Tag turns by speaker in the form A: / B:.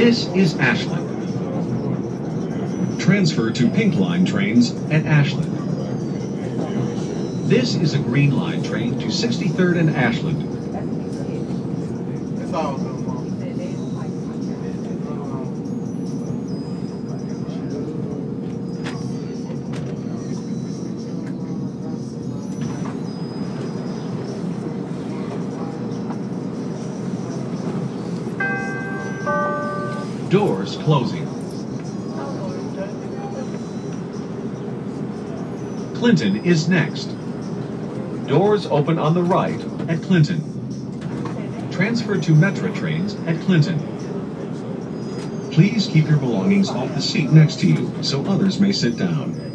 A: This is Ashland. Transfer to Pink Line trains at Ashland. This is a Green Line train to 63rd and Ashland.
B: That's all.
A: Doors closing. Clinton is next. Doors open on the right at Clinton. Transfer to Metra trains at Clinton. Please keep your belongings off the seat next to you so others may sit down.